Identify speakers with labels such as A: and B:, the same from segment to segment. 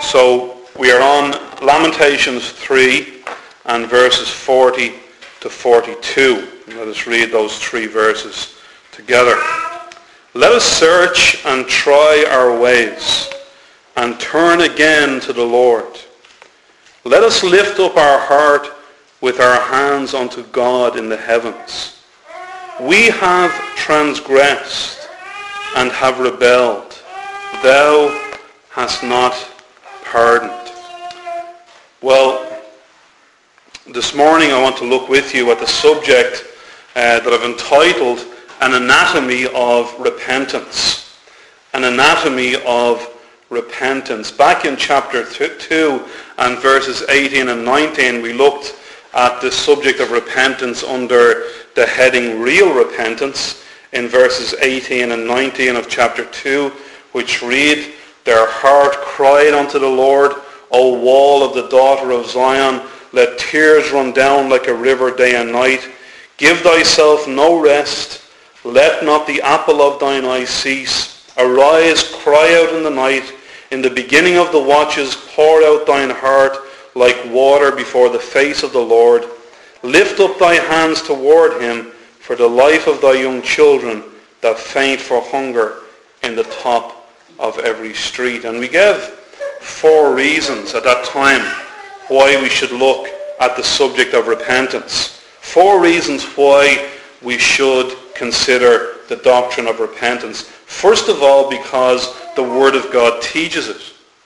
A: So we are on Lamentations 3 and verses 40 to 42. Let us read those three verses together. Let us search and try our ways and turn again to the Lord. Let us lift up our heart with our hands unto God in the heavens. We have transgressed and have rebelled. Thou hast not pardoned. Well, this morning I want to look with you at the subject that I've entitled An Anatomy of Repentance. An Anatomy of Repentance. Back in chapter 2 and verses 18 and 19 we looked at the subject of repentance under the heading Real Repentance in verses 18 and 19 of chapter 2, which read, Their heart cried unto the Lord, O wall of the daughter of Zion, let tears run down like a river day and night. Give thyself no rest, let not the apple of thine eye cease. Arise, cry out in the night, in the beginning of the watches pour out thine heart like water before the face of the Lord. Lift up thy hands toward him for the life of thy young children that faint for hunger in the top of every street. And we gave 4 reasons at that time why we should look at the subject of repentance. 4 reasons why we should consider the doctrine of repentance. First of all, because the Word of God teaches it.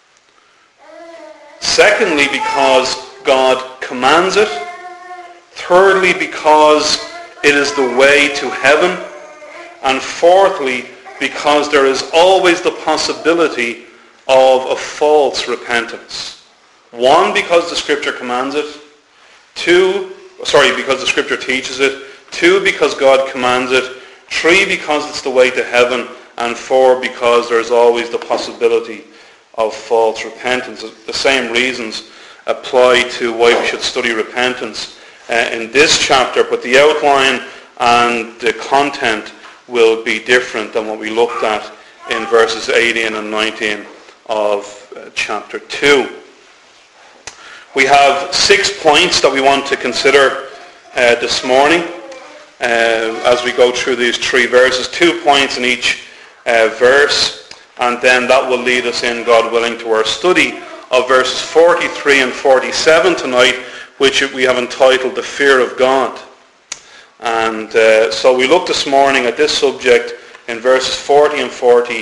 A: Secondly, because God commands it. Thirdly, because it is the way to heaven. And fourthly, because there is always the possibility of a false repentance. 1, because the Scripture commands it. Because the Scripture teaches it. 2, because God commands it. 3, because it's the way to heaven. And 4, because there is always the possibility of false repentance. The same reasons apply to why we should study repentance in this chapter, but the outline and the content will be different than what we looked at in verses 18 and 19 of chapter 2. We have 6 points that we want to consider this morning as we go through these 3 verses. 2 points in each verse, and then that will lead us in, God willing, to our study of verses 43 and 47 tonight, which we have entitled The Fear of God. And so we look this morning at this subject in verses 40 to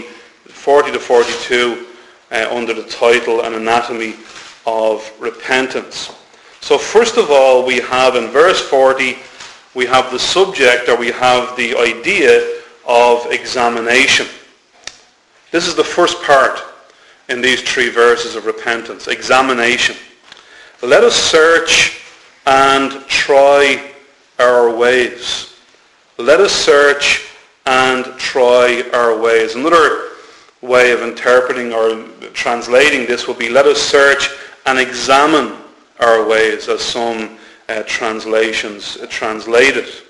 A: 42 under the title An Anatomy of Repentance. So first of all, we have in verse 40, we have the subject, or we have the idea of examination. This is the first part in these 3 verses of repentance, examination. Let us search and try our ways. Let us search and try our ways. Another way of interpreting or translating this will be, let us search and examine our ways, as some translations translate it.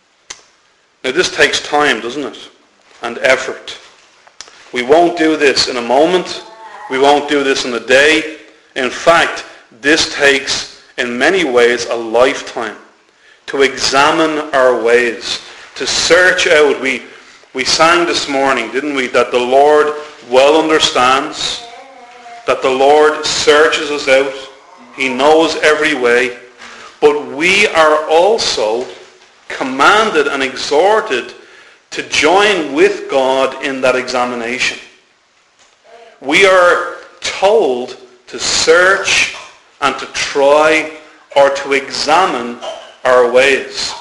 A: Now this takes time, doesn't it? And effort. We won't do this in a moment. We won't do this in a day. In fact, this takes, in many ways, a lifetime to examine our ways, to search out. We sang this morning, didn't we, that the Lord well understands, that the Lord searches us out. He knows every way. But we are also commanded and exhorted to join with God in that examination. We are told to search and to try or to examine our ways.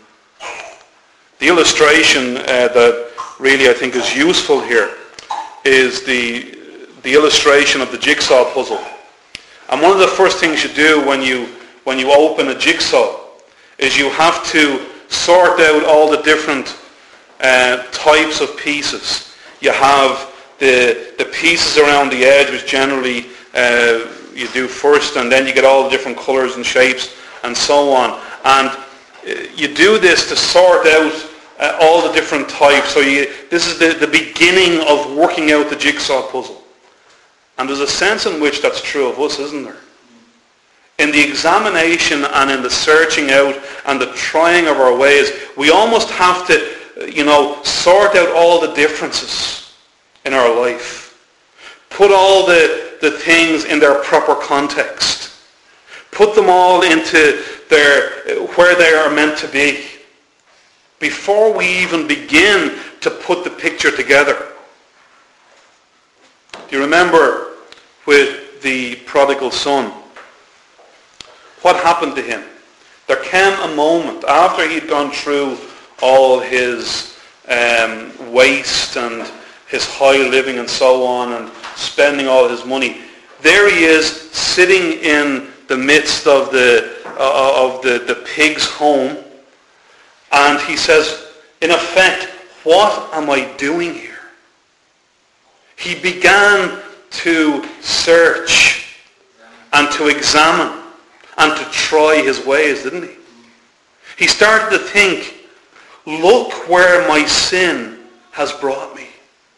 A: The illustration that really I think is useful here is the illustration of the jigsaw puzzle. And one of the first things you do when you open a jigsaw is you have to sort out all the different types of pieces. You have the pieces around the edge, which generally you do first, and then you get all the different colors and shapes and so on. And you do this to sort out all the different types. So this is the beginning of working out the jigsaw puzzle. And there's a sense in which that's true of us, isn't there? In the examination and in the searching out and the trying of our ways, we almost have to, sort out all the differences in our life. Put all the things in their proper context. Put them all into where they are meant to be before we even begin to put the picture together. Do you remember with the prodigal son? What happened to him? There came a moment after he'd gone through all his waste and his high living and so on and spending all his money. There he is sitting in the midst of the pig's home, and he says, in effect, what am I doing here? He began to search and to examine and to try his ways, didn't he? He started to think, look where my sin has brought me.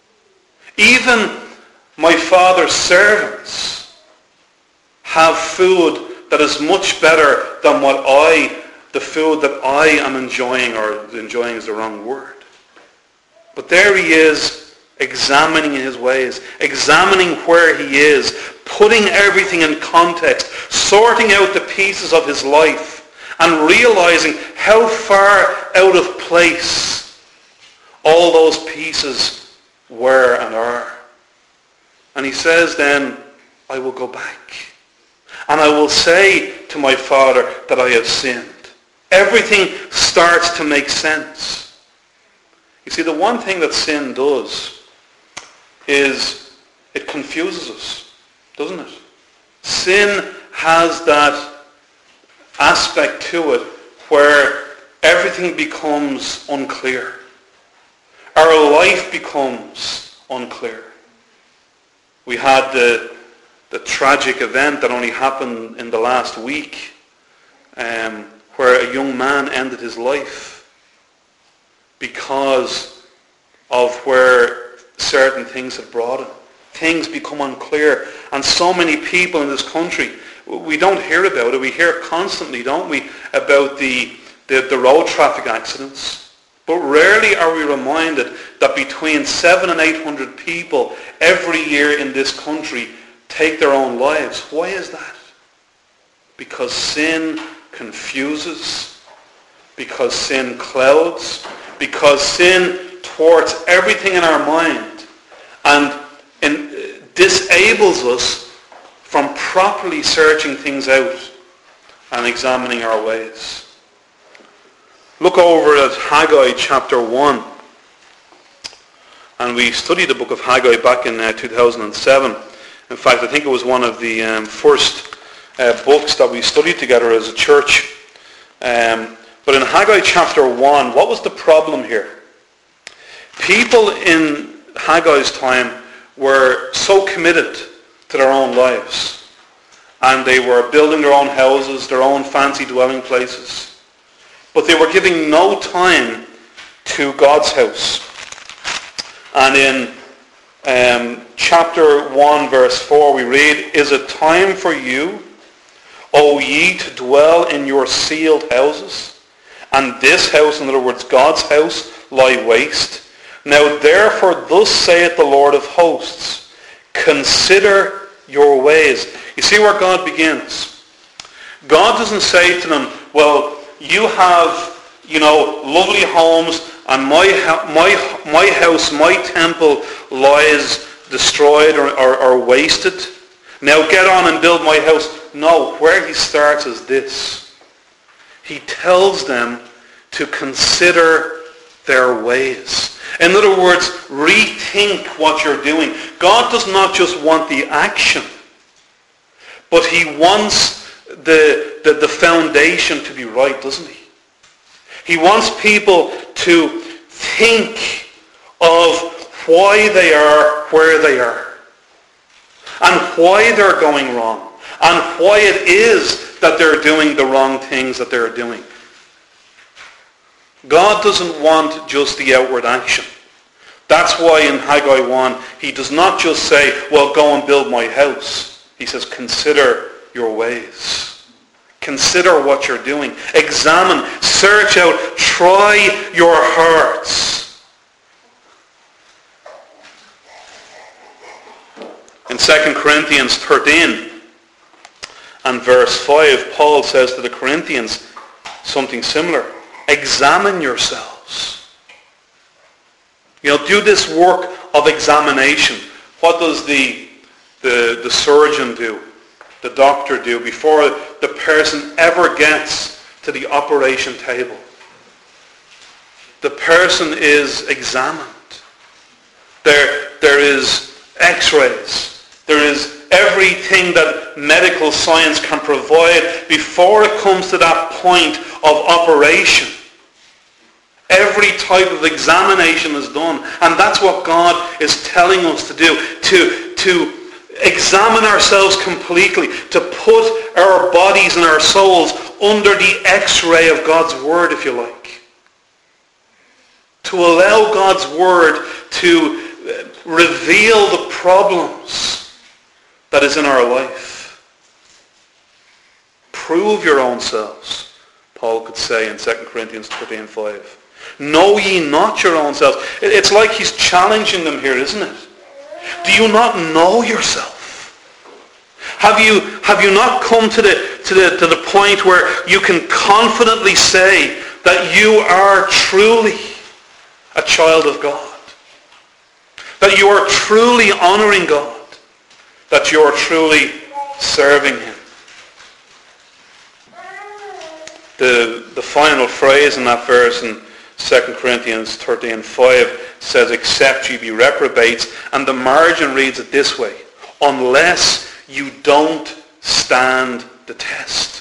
A: Even my father's servants have food that is much better than the food that I am enjoying, or enjoying is the wrong word. But there he is, examining his ways, examining where he is, putting everything in context, sorting out the pieces of his life, and realizing how far out of place all those pieces were and are. And he says then, I will go back, and I will say to my father that I have sinned. Everything starts to make sense. You see, the one thing that sin does is it confuses us, doesn't it? Sin has that aspect to it where everything becomes unclear. Our life becomes unclear. We had the tragic event that only happened in the last week, where a young man ended his life because of where certain things had brought him. Things become unclear. And so many people in this country, we don't hear about it. We hear constantly, don't we, about the road traffic accidents. But rarely are we reminded that between 700 and 800 people every year in this country take their own lives. Why is that? Because sin confuses, because sin clouds, because sin thwarts everything in our mind and disables us from properly searching things out and examining our ways. Look over at Haggai chapter 1. And we studied the book of Haggai back in 2007. In fact, I think it was one of the first books that we studied together as a church. But in Haggai chapter 1, what was the problem here? People in Haggai's time were so committed to their own lives. And they were building their own houses, their own fancy dwelling places. But they were giving no time to God's house. And in chapter 1, verse 4, we read, "Is it time for you, O ye, to dwell in your sealed houses? And this house," in other words, God's house, "lie waste? Now therefore thus saith the Lord of hosts, consider your ways." You see where God begins. God doesn't say to them, well, you have, lovely homes, and my house, my temple lies destroyed or wasted. Now get on and build my house. No, where he starts is this. He tells them to consider their ways. In other words, rethink what you're doing. God does not just want the action, but he wants the foundation to be right, doesn't he? He wants people to think of why they are where they are, and why they're going wrong, and why it is that they're doing the wrong things that they're doing. God doesn't want just the outward action. That's why in Haggai 1, he does not just say, well, go and build my house. He says, consider your ways. Consider what you're doing. Examine, search out, try your hearts. In 2 Corinthians 13 and verse 5, Paul says to the Corinthians something similar. Examine yourselves. Do this work of examination. What does the surgeon do? The doctor do before the person ever gets to the operation table? The person is examined. There is x-rays. There is everything that medical science can provide before it comes to that point of operation. Every type of examination is done. And that's what God is telling us to do. To examine ourselves completely. To put our bodies and our souls under the x-ray of God's Word, if you like. To allow God's Word to reveal the problems that is in our life. Prove your own selves, Paul could say in 2 Corinthians 13:5. Know ye not your own selves. It's like he's challenging them here, isn't it? Do you not know yourself? Have you not come to the point where you can confidently say that you are truly a child of God? That you are truly honoring God? That you are truly serving Him? The final phrase in that verse in 2 Corinthians 13:5 says, except ye be reprobates, and the margin reads it this way, unless you don't stand the test.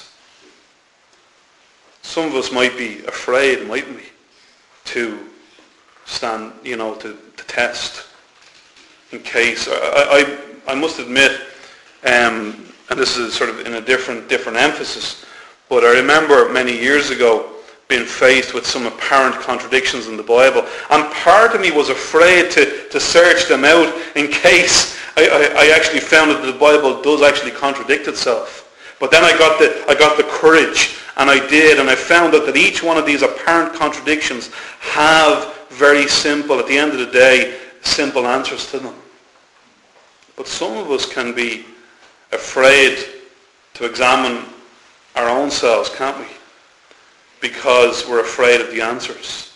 A: Some of us might be afraid, mightn't we, to stand, to test in case. I must admit, and this is sort of in a different emphasis, but I remember many years ago being faced with some apparent contradictions in the Bible, and part of me was afraid to search them out in case I actually found that the Bible does actually contradict itself. But then I got the courage, and I did, and I found out that each one of these apparent contradictions have very simple, at the end of the day, simple answers to them. But some of us can be afraid to examine our own selves, can't we? Because we're afraid of the answers.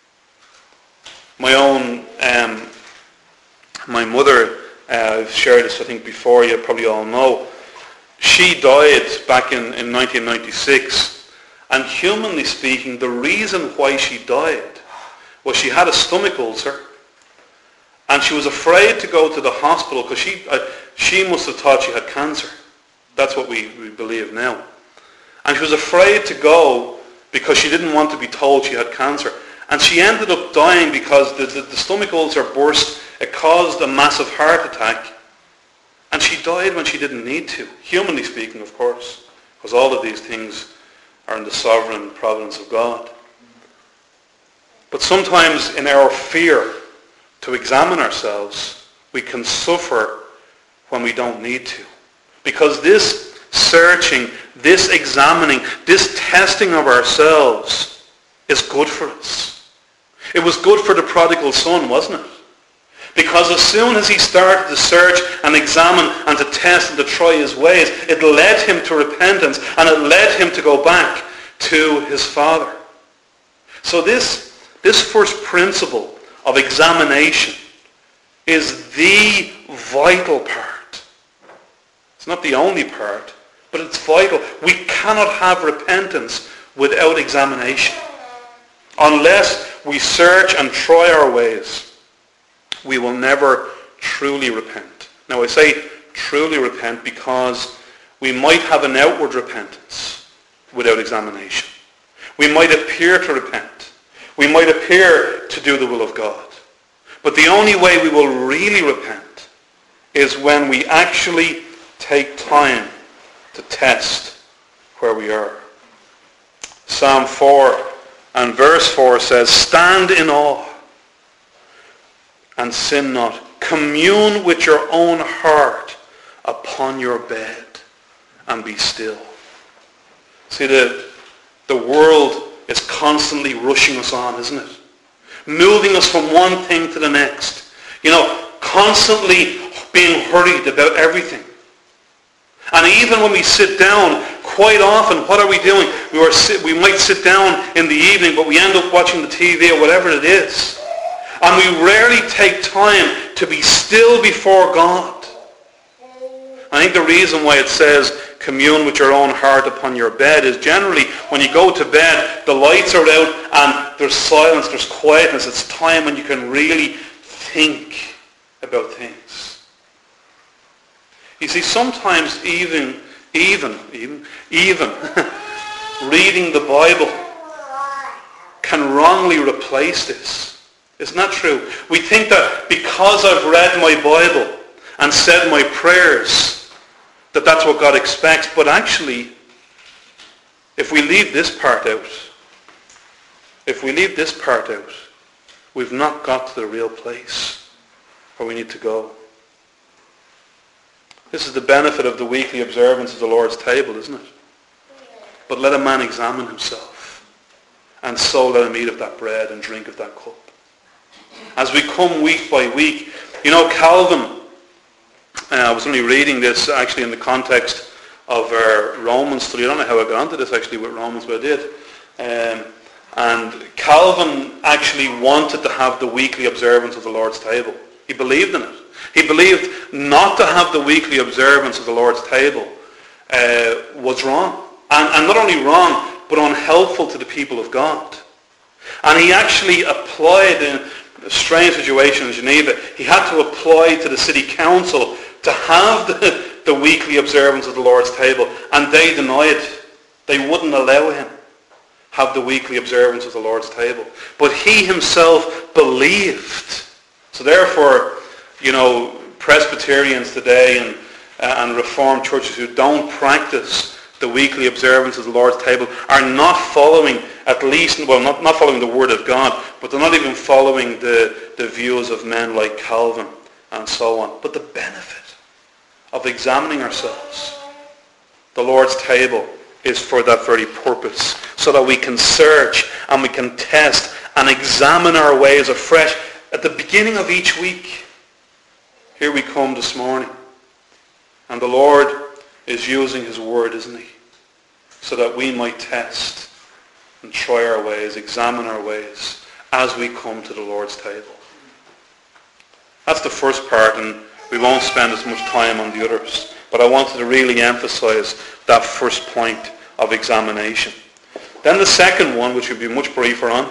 A: My mother, I've shared this I think before, you probably all know, she died back in 1996, and humanly speaking, the reason why she died was she had a stomach ulcer, and she was afraid to go to the hospital because she must have thought she had cancer. That's what we believe now. And she was afraid to go because she didn't want to be told she had cancer. And she ended up dying because the stomach ulcer burst. It caused a massive heart attack. And she died when she didn't need to. Humanly speaking, of course. Because all of these things are in the sovereign providence of God. But sometimes in our fear to examine ourselves, we can suffer when we don't need to. Because this searching, this examining, this testing of ourselves is good for us. It was good for the prodigal son, wasn't it? Because as soon as he started to search and examine and to test and to try his ways, it led him to repentance and it led him to go back to his father. So this first principle of examination is the vital part. It's not the only part, but it's vital. We cannot have repentance without examination. Unless we search and try our ways, we will never truly repent. Now I say truly repent because we might have an outward repentance without examination. We might appear to repent. We might appear to do the will of God. But the only way we will really repent is when we actually take time to test where we are. Psalm 4 and verse 4 says, stand in awe and sin not. Commune with your own heart upon your bed and be still. See, the world is constantly rushing us on, isn't it? Moving us from one thing to the next. Constantly being hurried about everything. And even when we sit down, quite often, what are we doing? We might sit down in the evening, but we end up watching the TV or whatever it is. And we rarely take time to be still before God. I think the reason why it says commune with your own heart upon your bed is generally when you go to bed, the lights are out and there's silence, there's quietness. It's time when you can really think about things. You see, sometimes even reading the Bible can wrongly replace this. Isn't that true? We think that because I've read my Bible and said my prayers, that that's what God expects. But actually, if we leave this part out, we've not got to the real place where we need to go. This is the benefit of the weekly observance of the Lord's table, isn't it? But let a man examine himself, and so let him eat of that bread and drink of that cup. As we come week by week, Calvin, I was only reading this actually in the context of our Romans study. I don't know how I got onto this actually with Romans, but I did. And Calvin actually wanted to have the weekly observance of the Lord's table. He believed in it. He believed not to have the weekly observance of the Lord's table was wrong. And not only wrong, but unhelpful to the people of God. And he actually applied in a strange situation in Geneva. He had to apply to the city council to have the weekly observance of the Lord's table. And they denied. They wouldn't allow him have the weekly observance of the Lord's table. But he himself believed. So therefore, Presbyterians today and Reformed churches who don't practice the weekly observance of the Lord's table are not following not following the Word of God, but they're not even following the views of men like Calvin and so on. But the benefit of examining ourselves, the Lord's table, is for that very purpose, so that we can search and we can test and examine our ways afresh at the beginning of each week. Here we come this morning, and the Lord is using his word, isn't he? So that we might test and try our ways, examine our ways as we come to the Lord's table. That's the first part, and we won't spend as much time on the others. But I wanted to really emphasize that first point of examination. Then the second one, which we'll be much briefer on,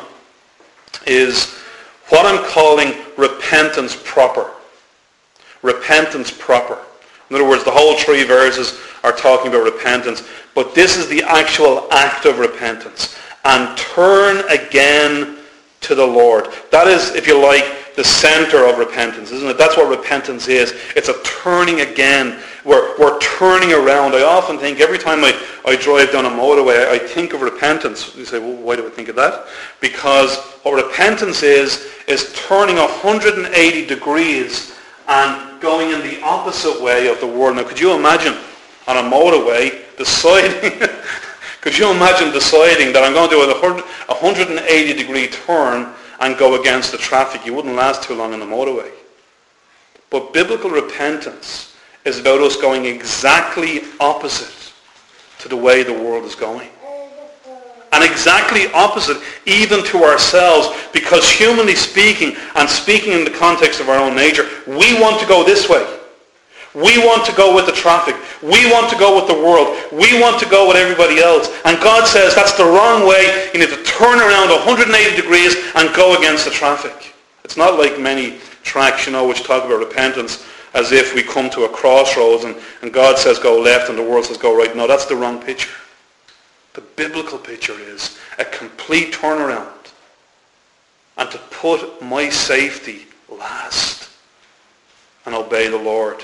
A: is what I'm calling repentance proper. Repentance proper. In other words, the whole 3 verses are talking about repentance, but this is the actual act of repentance. And turn again to the Lord. That is, if you like, the center of repentance, isn't it? That's what repentance is. It's a turning again. We're turning around. I often think, every time I drive down a motorway, I think of repentance. You say, well, why do I think of that? Because what repentance is turning 180 degrees and going in the opposite way of the world. Now, could you imagine on a motorway deciding, could you imagine deciding that I'm going to do a 180 degree turn and go against the traffic? You wouldn't last too long on the motorway. But biblical repentance is about us going exactly opposite to the way the world is going. And exactly opposite even to ourselves, because humanly speaking, and speaking in the context of our own nature, we want to go this way. We want to go with the traffic. We want to go with the world. We want to go with everybody else. And God says that's the wrong way. You need to turn around 180 degrees and go against the traffic. It's not like many tracts, which talk about repentance as if we come to a crossroads and God says go left and the world says go right. No, that's the wrong picture. The biblical picture is a complete turnaround and to put my safety last and obey the Lord.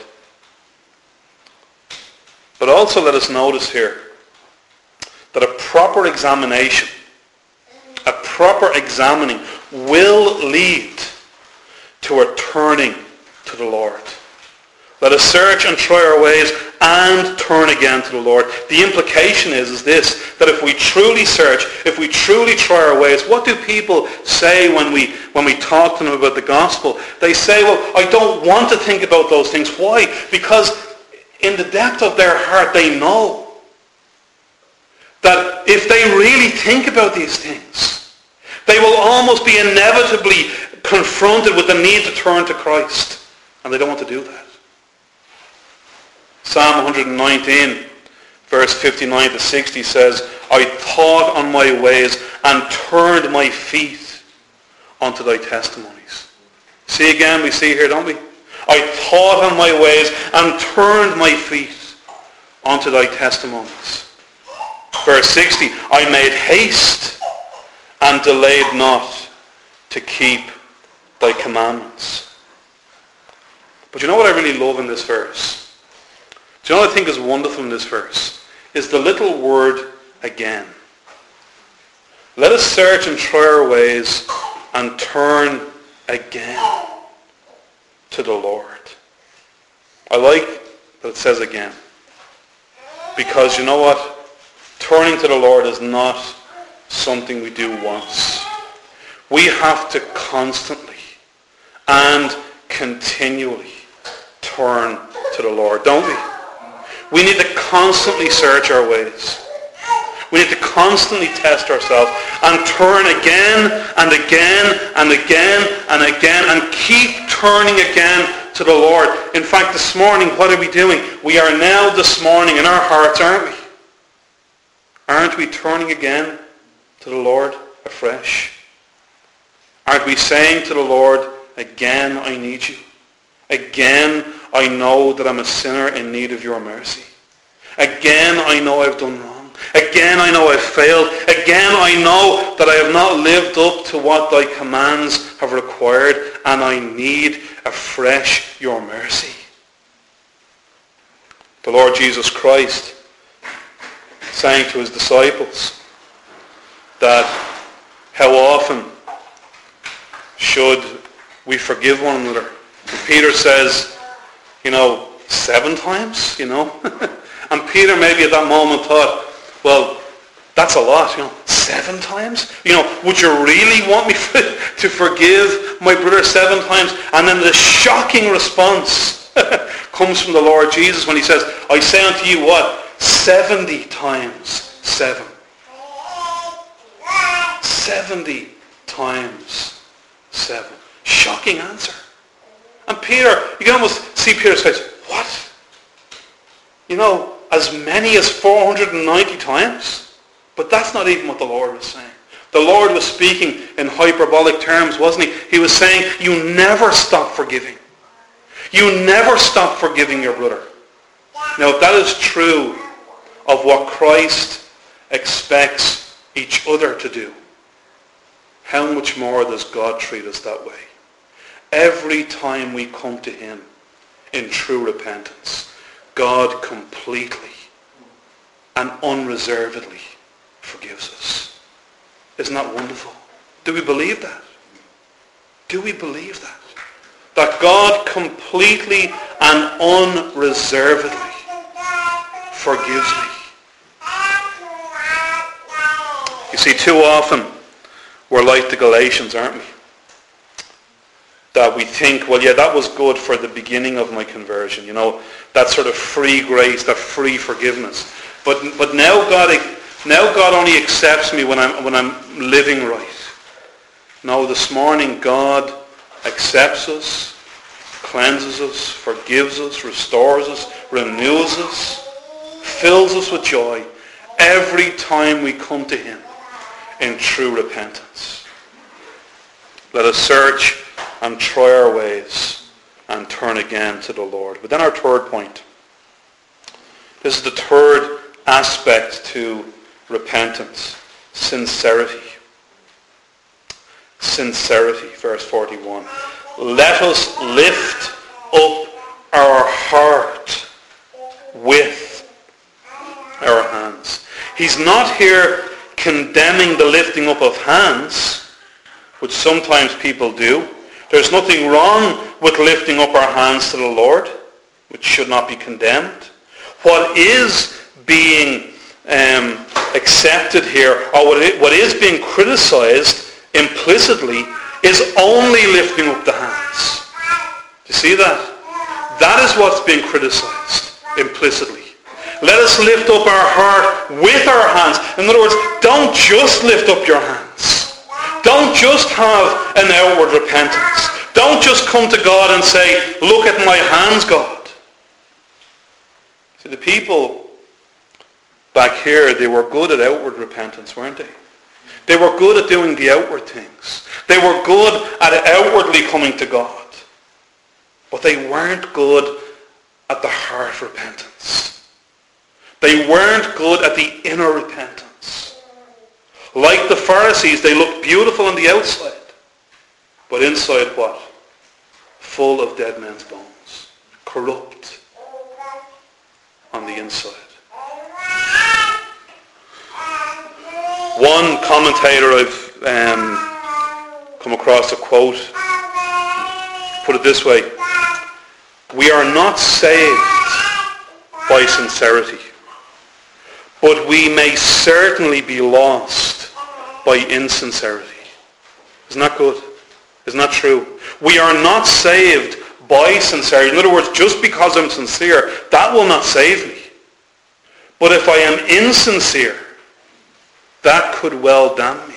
A: But also let us notice here that a proper examination, a proper examining will lead to a turning to the Lord. Let us search and try our ways and turn again to the Lord. The implication is this, that if we truly search, if we truly try our ways, what do people say when we talk to them about the gospel? They say, well, I don't want to think about those things. Why? Because in the depth of their heart they know that if they really think about these things, they will almost be inevitably confronted with the need to turn to Christ. And they don't want to do that. Psalm 119, verse 59 to 60 says, I thought on my ways and turned my feet unto thy testimonies. See again, we see here, don't we? I thought on my ways and turned my feet unto thy testimonies. Verse 60, I made haste and delayed not to keep thy commandments. But you know what I really love in this verse? Do you know what I think is wonderful in this verse? Is the little word again. Let us search and try our ways and turn again to the Lord. I like that it says again. Because you know what? Turning to the Lord is not something we do once. We have to constantly and continually turn to the Lord, don't we? We need to constantly search our ways. We need to constantly test ourselves and turn again and again and again and again and keep turning again to the Lord. In fact, this morning, what are we doing? We are now this morning in our hearts, aren't we? Aren't we turning again to the Lord afresh? Aren't we saying to the Lord, again, I need you. Again, I know that I'm a sinner in need of your mercy. Again, I know I've done wrong. Again, I know I've failed. Again, I know that I have not lived up to what thy commands have required, and I need afresh your mercy. The Lord Jesus Christ saying to his disciples that how often should we forgive one another? Peter says, 7 times, And Peter maybe at that moment thought, well, that's a lot, 7 times? Would you really want me to forgive my brother 7 times? And then the shocking response comes from the Lord Jesus when he says, I say unto you what? 70 times 7. 70 times 7. Shocking answer. And Peter, you can almost see Peter's face. What? As many as 490 times? But that's not even what the Lord was saying. The Lord was speaking in hyperbolic terms, wasn't he? He was saying, you never stop forgiving. You never stop forgiving your brother. Now, if that is true of what Christ expects each other to do, how much more does God treat us that way? Every time we come to him in true repentance, God completely and unreservedly forgives us. Isn't that wonderful? Do we believe that? Do we believe that? That God completely and unreservedly forgives me. You see, too often we're like the Galatians, aren't we? That we think, well, yeah, that was good for the beginning of my conversion. That sort of free grace, that free forgiveness. But now God only accepts me when I'm living right. No, this morning God accepts us, cleanses us, forgives us, restores us, renews us, fills us with joy every time we come to him in true repentance. Let us search and try our ways and turn again to the Lord. But then our third point. This is the third aspect to repentance. Sincerity. Sincerity, verse 41. Let us lift up our heart with our hands. He's not here condemning the lifting up of hands, which sometimes people do, There's nothing wrong with lifting up our hands to the Lord, which should not be condemned. What is being accepted here, or what is being criticized implicitly, is only lifting up the hands. Do you see that? That is what's being criticized implicitly. Let us lift up our heart with our hands. In other words, don't just lift up your hands. Don't just have an outward repentance. Don't just come to God and say, look at my hands, God. See, the people back here, they were good at outward repentance, weren't they? They were good at doing the outward things. They were good at outwardly coming to God. But they weren't good at the heart repentance. They weren't good at the inner repentance. Like the Pharisees, they looked beautiful on the outside. But inside what? Full of dead men's bones. Corrupt on the inside. One commentator I've come across a quote, put it this way: we are not saved by sincerity, but we may certainly be lost by insincerity. Isn't that good? Isn't that true? We are not saved by sincerity. In other words, just because I'm sincere, that will not save me. But if I am insincere, that could well damn me.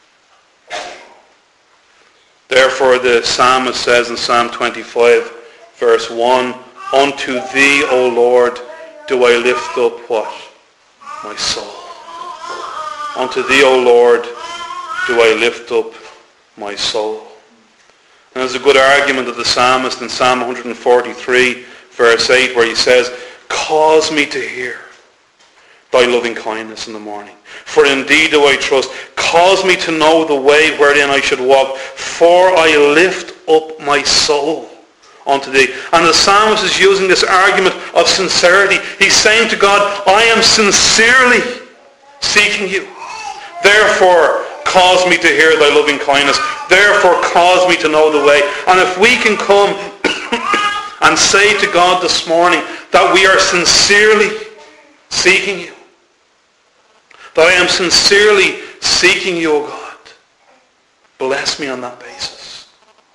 A: Therefore the psalmist says in Psalm 25, verse 1, unto thee, O Lord, do I lift up what? My soul. Unto thee, O Lord, do I lift up my soul. And there's a good argument of the psalmist in Psalm 143, verse 8, where he says, cause me to hear thy loving kindness in the morning. For indeed do I trust. Cause me to know the way wherein I should walk. For I lift up my soul unto thee. And the psalmist is using this argument of sincerity. He's saying to God, I am sincerely seeking you. Therefore, cause me to hear thy loving kindness. Therefore, cause me to know the way. And if we can come and say to God this morning that we are sincerely seeking you, that I am sincerely seeking you, O God, bless me on that basis.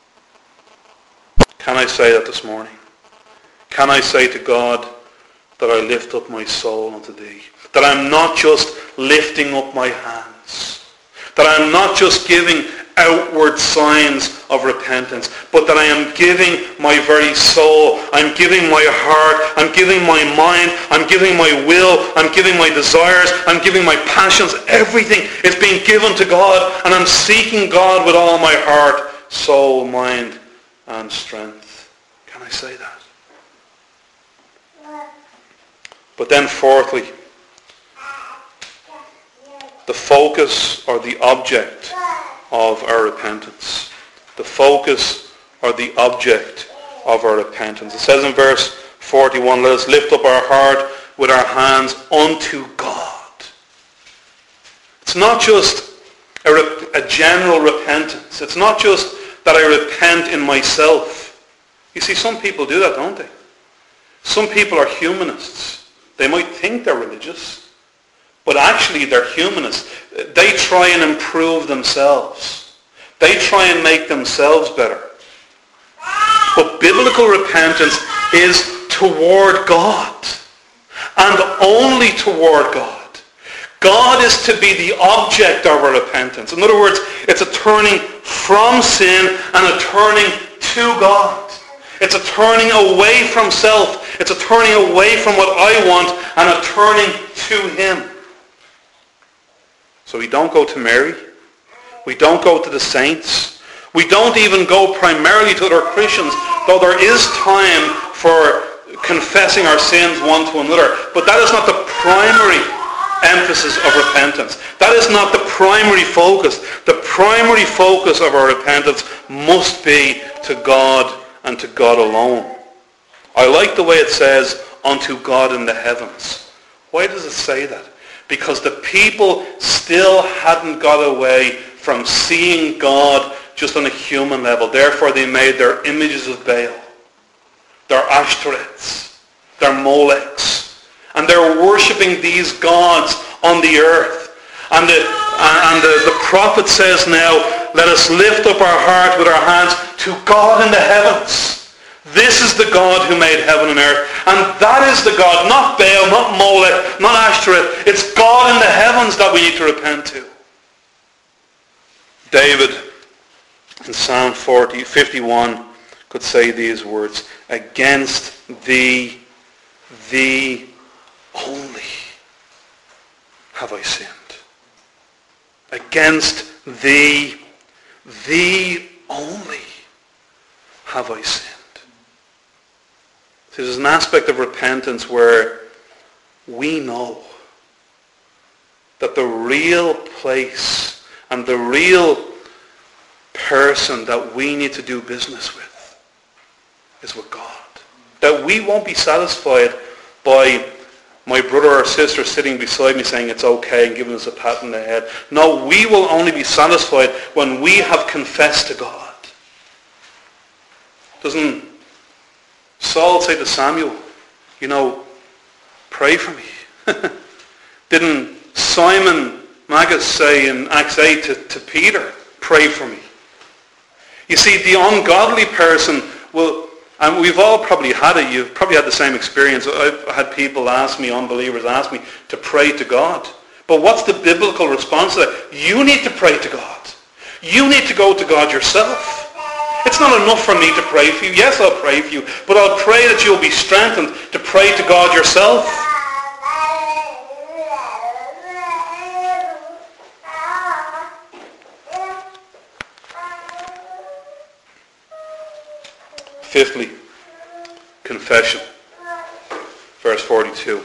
A: Can I say that this morning? Can I say to God that I lift up my soul unto thee? That I'm not just lifting up my hands. That I'm not just giving outward signs of repentance, but that I am giving my very soul. I'm giving my heart. I'm giving my mind. I'm giving my will. I'm giving my desires. I'm giving my passions. Everything is being given to God, and I'm seeking God with all my heart, soul, mind, and strength. Can I say that? But then fourthly, the focus or the object of our repentance. The focus or the object of our repentance. It says in verse 41, let us lift up our heart with our hands unto God. It's not just a general repentance. It's not just that I repent in myself. You see, some people do that, don't they? Some people are humanists. They might think they're religious, but actually they're humanists. They try and improve themselves. They try and make themselves better. But biblical repentance is toward God, and only toward God. God is to be the object of our repentance. In other words, it's a turning from sin and a turning to God. It's a turning away from self. It's a turning away from what I want and a turning to Him. So we don't go to Mary. We don't go to the saints. We don't even go primarily to other Christians, though there is time for confessing our sins one to another. But that is not the primary emphasis of repentance. That is not the primary focus. The primary focus of our repentance must be to God and to God alone. I like the way it says, unto God in the heavens. Why does it say that? Because the people still hadn't got away from seeing God just on a human level. Therefore they made their images of Baal, their Ashtoreths, their Molechs, and they're worshipping these gods on the earth. And the prophet says now, let us lift up our heart with our hands to God in the heavens. This is the God who made heaven and earth. And that is the God, not Baal, not Molech, not Ashtoreth. It's God in the heavens that we need to repent to. David in Psalm 51 could say these words, against thee only have I sinned. Against thee only have I sinned. See, there's an aspect of repentance where we know that the real place and the real person that we need to do business with is with God. That we won't be satisfied by my brother or sister sitting beside me saying it's okay and giving us a pat on the head. No, we will only be satisfied when we have confessed to God. Doesn't Saul say to Samuel, pray for me? Didn't Simon Magus say in Acts 8 to Peter, pray for me? You see, the ungodly person will, and we've all probably had it, you've probably had the same experience. I've had people ask me, unbelievers ask me to pray to God. But what's the biblical response to that? You need to pray to God. You need to go to God yourself. It's not enough for me to pray for you. Yes, I'll pray for you, but I'll pray that you'll be strengthened to pray to God yourself. Fifthly, confession. Verse 42.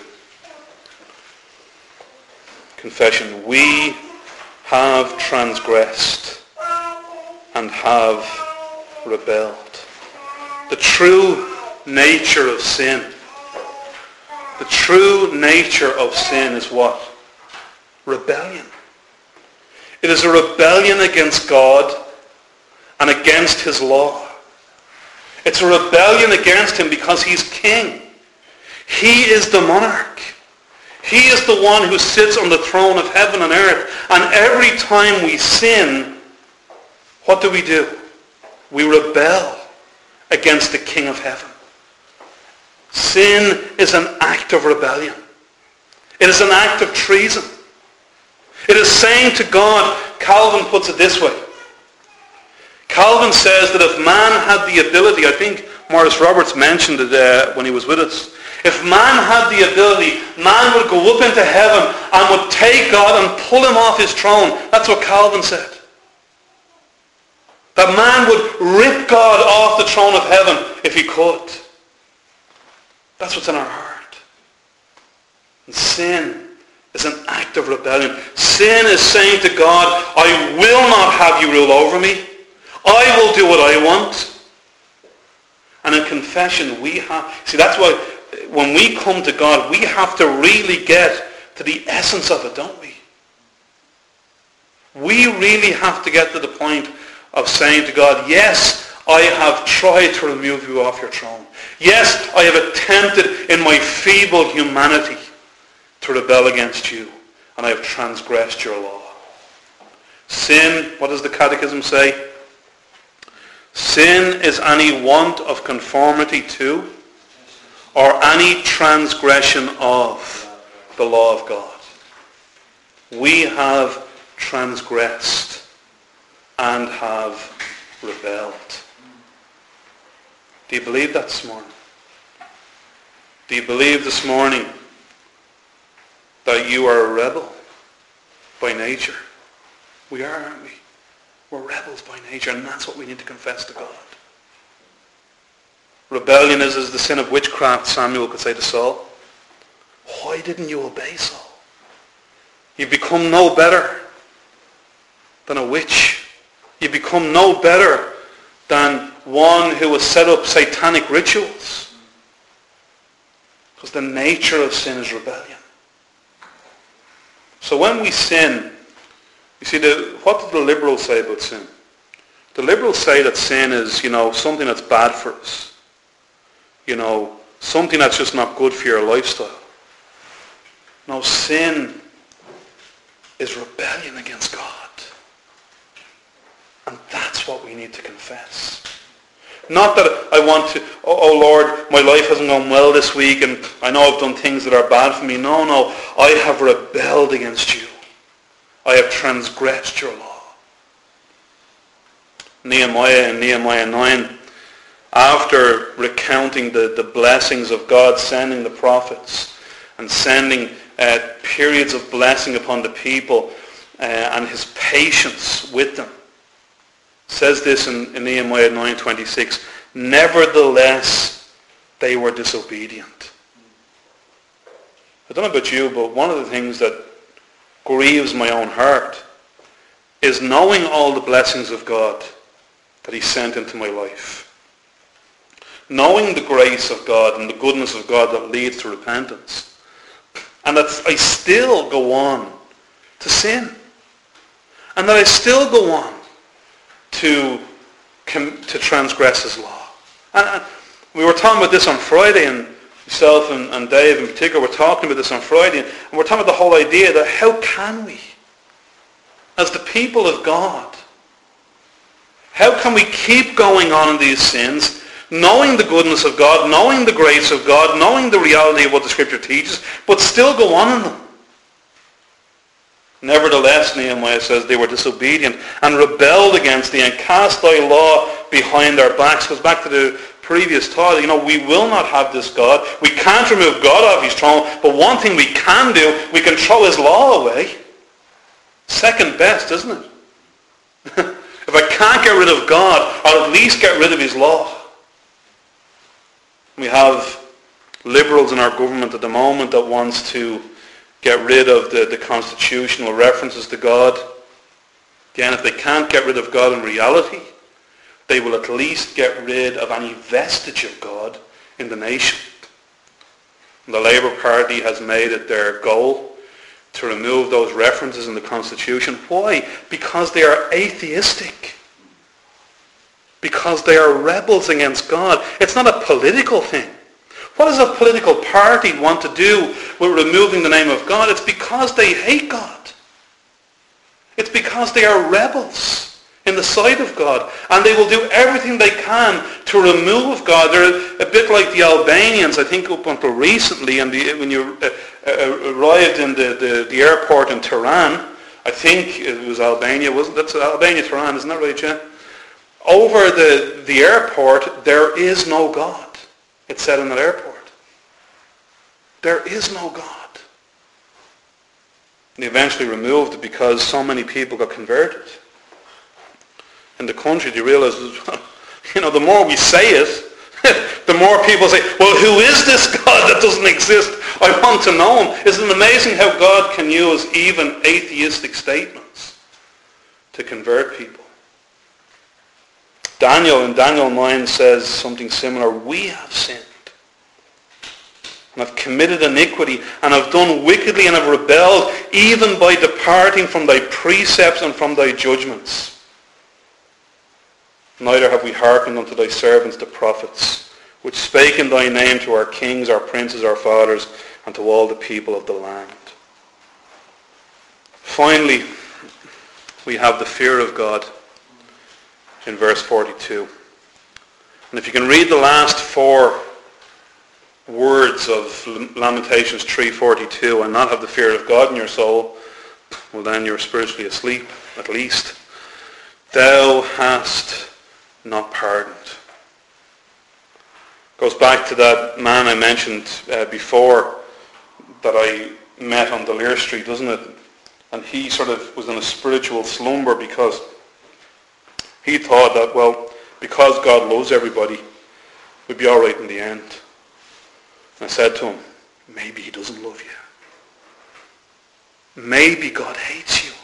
A: Confession. We have transgressed and have rebelled. The true nature of sin. The true nature of sin is what? Rebellion. It is a rebellion against God and against his law. It's a rebellion against him because he's king. He is the monarch. He is the one who sits on the throne of heaven and earth. And every time we sin, what do? We rebel against the King of heaven. Sin is an act of rebellion. It is an act of treason. It is saying to God, Calvin puts it this way. Calvin says that if man had the ability, I think Morris Roberts mentioned it when he was with us, if man had the ability, man would go up into heaven and would take God and pull him off his throne. That's what Calvin said. That man would rip God off the throne of heaven if he could. That's what's in our heart. And sin is an act of rebellion. Sin is saying to God, I will not have you rule over me. I will do what I want. And in confession, we have... See, that's why when we come to God, we have to really get to the essence of it, don't we? We really have to get to the point of saying to God, yes, I have tried to remove you off your throne. Yes, I have attempted in my feeble humanity to rebel against you, and I have transgressed your law. Sin, what does the Catechism say? Sin is any want of conformity to or any transgression of the law of God. We have transgressed and have rebelled. Do you believe that this morning? Do you believe this morning that you are a rebel by nature? We are, aren't we? We're rebels by nature, and that's what we need to confess to God. Rebellion is the sin of witchcraft, Samuel could say to Saul. Why didn't you obey Saul? You become no better than a witch. You become no better than one who has set up satanic rituals. Because the nature of sin is rebellion. So when we sin, you see, what do the liberals say about sin? The liberals say that sin is, something that's bad for us. Something that's just not good for your lifestyle. No, sin is rebellion against God. And that's what we need to confess. Not that I want to, oh Lord, my life hasn't gone well this week and I know I've done things that are bad for me. No, I have rebelled against you. I have transgressed your law. Nehemiah in Nehemiah 9, after recounting the blessings of God, sending the prophets and sending periods of blessing upon the people and his patience with them, says this in Nehemiah 9:26, nevertheless they were disobedient. I don't know about you, but one of the things that grieves my own heart is knowing all the blessings of God that he sent into my life. Knowing the grace of God and the goodness of God that leads to repentance. And that I still go on to sin. And that I still go on to transgress his law. And we were talking about this on Friday, and myself and Dave in particular were talking about this on Friday, and we're talking about the whole idea that how can we, as the people of God, how can we keep going on in these sins, knowing the goodness of God, knowing the grace of God, knowing the reality of what the Scripture teaches, but still go on in them? Nevertheless, Nehemiah says, they were disobedient and rebelled against thee and cast thy law behind their backs. Goes back to the previous thought. We will not have this God. We can't remove God off his throne, but one thing we can do, we can throw his law away. Second best, isn't it? If I can't get rid of God, I'll at least get rid of his law. We have liberals in our government at the moment that wants to get rid of the constitutional references to God. Again, if they can't get rid of God in reality, they will at least get rid of any vestige of God in the nation. The Labour Party has made it their goal to remove those references in the Constitution. Why? Because they are atheistic. Because they are rebels against God. It's not a political thing. What does a political party want to do with removing the name of God? It's because they hate God. It's because they are rebels in the sight of God. And they will do everything they can to remove God. They're a bit like the Albanians, I think, up until recently. And when you arrived in the airport in Tehran, I think it was Albania, wasn't it? That's Albania, Tehran, isn't that right, Jen? Over the airport, there is no God. It said in that airport. There is no God. And they eventually removed it because so many people got converted. In the country, they realized, the more we say it, the more people say, well, who is this God that doesn't exist? I want to know him. Isn't it amazing how God can use even atheistic statements to convert people? Daniel in Daniel 9 says something similar. We have sinned and have committed iniquity and have done wickedly and have rebelled even by departing from thy precepts and from thy judgments. Neither have we hearkened unto thy servants the prophets, which spake in thy name to our kings, our princes, our fathers, and to all the people of the land. Finally, we have the fear of God in verse 42. And if you can read the last 4 words of Lamentations 3:42 and not have the fear of God in your soul, well then you're spiritually asleep, at least. Thou hast not pardoned. Goes back to that man I mentioned before that I met on Delir Street, doesn't it? And he sort of was in a spiritual slumber because he thought that, well, because God loves everybody, we'd be all right in the end. And I said to him, maybe he doesn't love you. Maybe God hates you.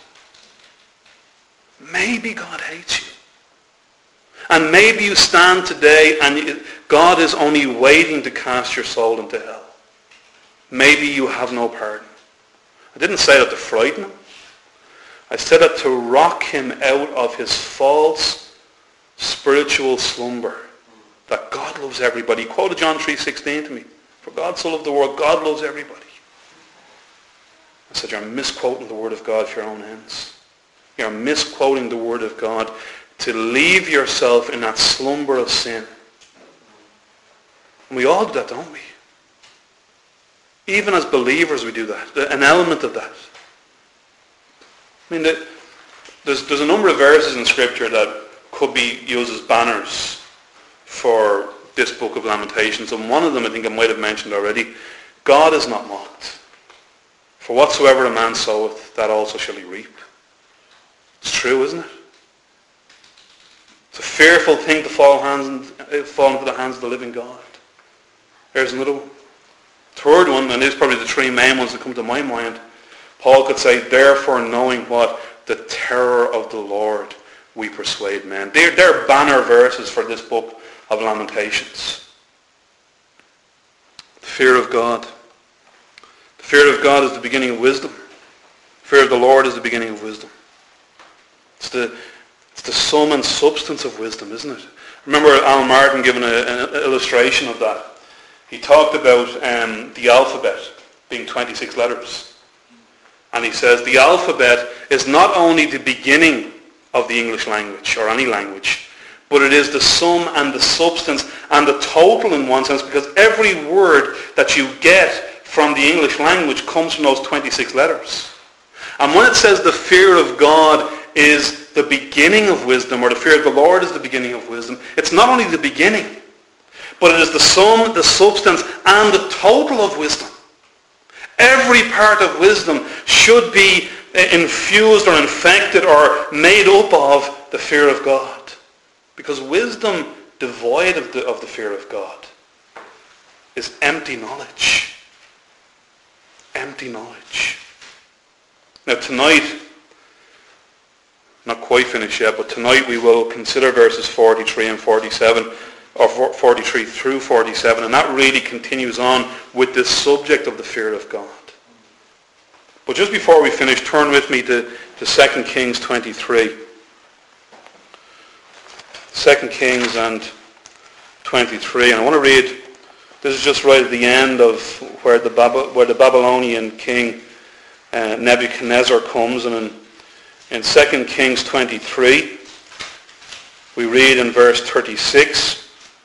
A: Maybe God hates you. And maybe you stand today and God is only waiting to cast your soul into hell. Maybe you have no pardon. I didn't say that to frighten him. I said that to rock him out of his false spiritual slumber. That God loves everybody. He quoted John 3:16 to me. For God so loved the world, God loves everybody. I said, you're misquoting the Word of God for your own ends. You're misquoting the Word of God to leave yourself in that slumber of sin. And we all do that, don't we? Even as believers we do that. An element of that. I mean, there's a number of verses in Scripture that could be used as banners for this book of Lamentations. And one of them I think I might have mentioned already. God is not mocked. For whatsoever a man soweth, that also shall he reap. It's true, isn't it? It's a fearful thing to fall into the hands of the living God. There's another one. Third one, and these are probably the three main ones that come to my mind. Paul could say, therefore knowing what? The terror of the Lord we persuade men. They're banner verses for this book of Lamentations. The fear of God. The fear of God is the beginning of wisdom. The fear of the Lord is the beginning of wisdom. It's the sum and substance of wisdom, isn't it? Remember Alan Martin giving an illustration of that. He talked about the alphabet being 26 letters. And he says the alphabet is not only the beginning of the English language or any language, but it is the sum and the substance and the total in one sense, because every word that you get from the English language comes from those 26 letters. And when it says the fear of God is the beginning of wisdom, or the fear of the Lord is the beginning of wisdom, it's not only the beginning, but it is the sum, the substance, and the total of wisdom. Every part of wisdom should be infused or infected or made up of the fear of God. Because wisdom devoid of the fear of God is empty knowledge. Empty knowledge. Now tonight, not quite finished yet, but tonight we will consider verses 43 and 47, or 43 through 47, and that really continues on with this subject of the fear of God. But just before we finish, turn with me to 2 Kings 23. 2 Kings and 23, and I want to read, this is just right at the end of where the Babylonian king Nebuchadnezzar comes, and in 2 Kings 23, we read in verse 36,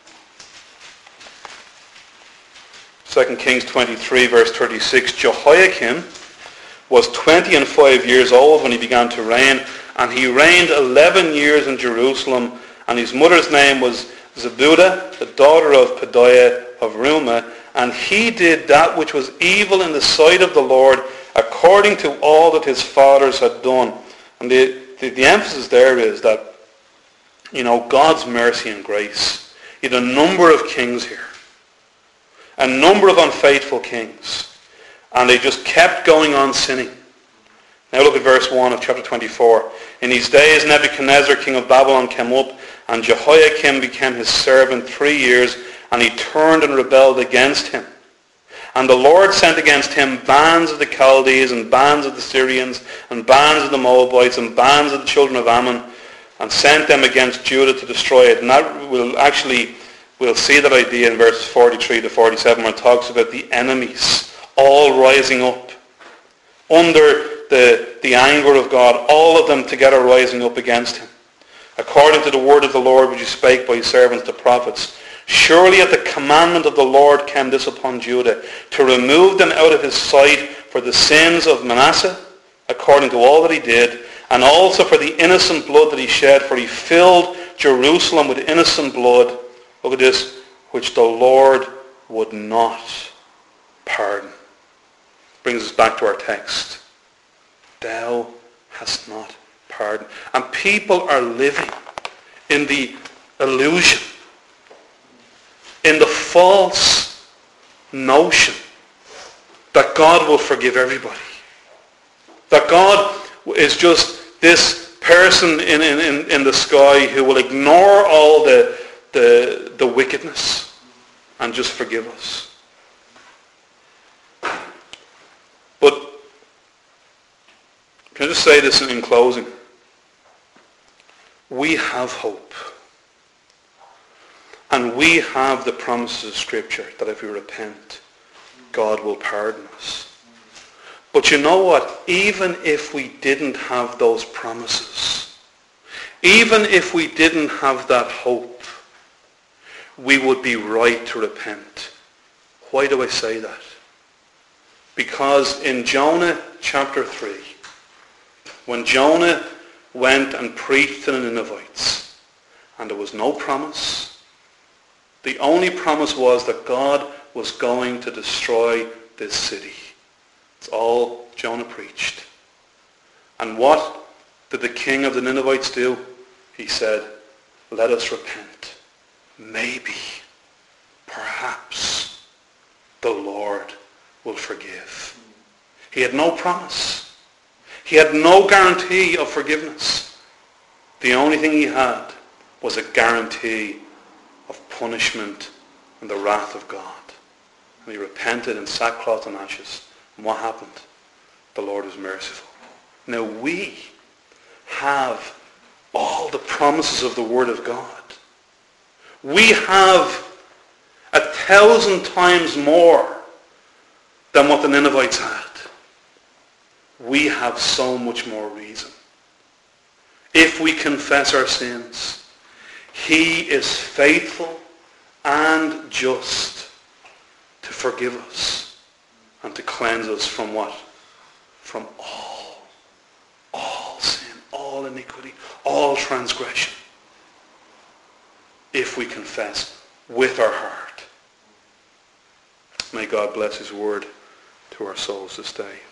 A: 2 Kings 23, verse 36, Jehoiakim was 25 years old when he began to reign, and he reigned 11 years in Jerusalem, and his mother's name was Zebudah, the daughter of Pedaiah of Rumah, and he did that which was evil in the sight of the Lord, according to all that his fathers had done. And the emphasis there is that, God's mercy and grace. He had a number of kings here. A number of unfaithful kings. And they just kept going on sinning. Now look at verse 1 of chapter 24. In these days Nebuchadnezzar, king of Babylon, came up, and Jehoiakim became his servant 3 years, and he turned and rebelled against him. And the Lord sent against him bands of the Chaldees, and bands of the Syrians, and bands of the Moabites, and bands of the children of Ammon, and sent them against Judah to destroy it. And that we'll see that idea in verses 43 to 47, where it talks about the enemies all rising up under the anger of God, all of them together rising up against him. According to the word of the Lord which he spake by his servants the prophets, surely at the commandment of the Lord came this upon Judah, to remove them out of his sight for the sins of Manasseh, according to all that he did, and also for the innocent blood that he shed, for he filled Jerusalem with innocent blood. Look at this, which the Lord would not pardon. Brings us back to our text. Thou hast not pardoned. And people are living in the illusion, in the false notion that God will forgive everybody. That God is just this person in the sky who will ignore all the wickedness and just forgive us. But can I just say this in closing? We have hope. And we have the promises of Scripture that if we repent, God will pardon us. But you know what? Even if we didn't have those promises, even if we didn't have that hope, we would be right to repent. Why do I say that? Because in Jonah chapter 3, when Jonah went and preached to the Ninevites, and there was no promise, the only promise was that God was going to destroy this city. It's all Jonah preached. And what did the king of the Ninevites do? He said, let us repent. Maybe, perhaps, the Lord will forgive. He had no promise. He had no guarantee of forgiveness. The only thing he had was a guarantee of punishment and the wrath of God. And he repented in sackcloth and ashes. And what happened? The Lord was merciful. Now we have all the promises of the Word of God. We have 1,000 times more than what the Ninevites had. We have so much more reason. If we confess our sins, he is faithful and just to forgive us and to cleanse us from what? From all sin, all iniquity, all transgression. If we confess with our heart. May God bless his word to our souls this day.